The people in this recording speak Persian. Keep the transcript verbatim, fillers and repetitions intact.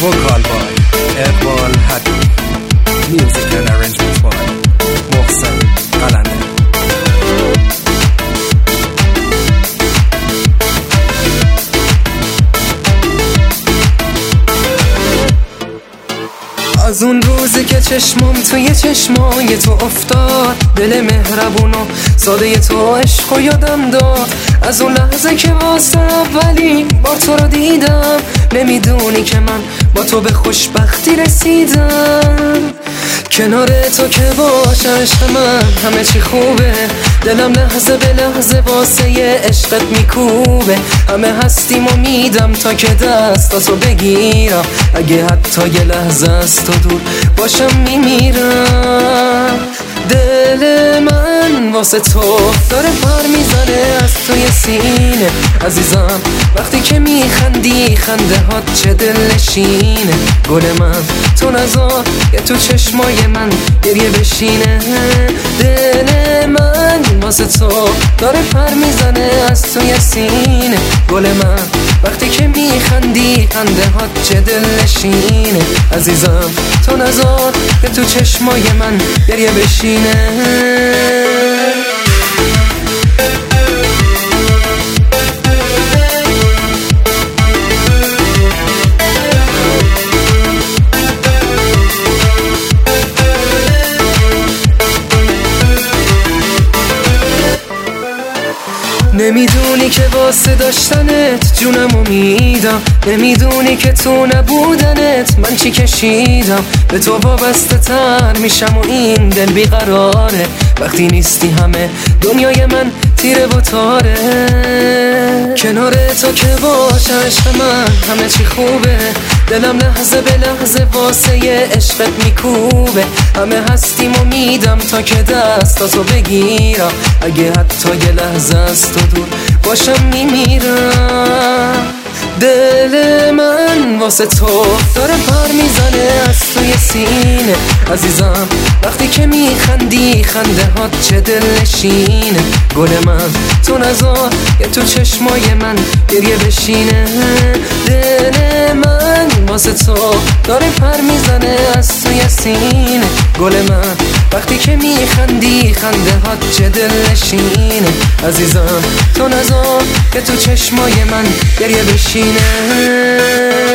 vocal by Iqbal Hadi, music and arrangements by Mohsen Qalande. از اون روزی که چشمام توی چشمای تو افتاد، دل مهربون و ساده تو عشق و یادم داد. از اون لحظه که واسه اولین بار تو رو دیدم، نمیدونی که من با تو به خوشبختی رسیدم. کنار تو که باشه عشق من همه چی خوبه، دلم لحظه به لحظه واسه یه عشقت میکوبه. همه هستیم و میدم تا که دستاتو بگیرم، اگه حتی یه لحظه از تو دور باشم میمیرم. دل من واسه تو داره پر میزنه از توی سینه عزیزم، وقتی که میخندی خنده هات چه دلنشینه. گل من تو نذار که تو چشمای من گریه بشینه. دل من واسه تو داره پر میزنه از توی سینه. گل من وقتی که میخندی خنده هات چه دلنشینه. عزیزم تو نذار که تو چشمای من گریه بشینه. نمیدونی که واسه داشتنت جونمو میدم، نمیدونی که تو نبودنت من چی کشیدم. به تو وابسته تر میشم و این دل بیقراره، وقتی نیستی همه دنیای من تیره و تاره. کنار تو که باشه عشق من همه چی خوبه، دلم لحظه به لحظه واسه یه عشقت میکوبه. همه هستیم و میدم تا که دستاتو بگیرم، اگه حتی یه لحظه از تو دور باشم میمیرم. دل من واسه تو داره پر میزنه از توی سینه عزیزم، وقتی که میخندی خنده هات چه دلنشینه. گل من تو نذار که تو چشمای من گریه بشینه. دل من واسه تو داره پر میزنه از توی سینه. گل من وقتی که میخندی خنده هات چه دلنشینه. عزیزم تو نذار که تو چشمای من گریه بشینه.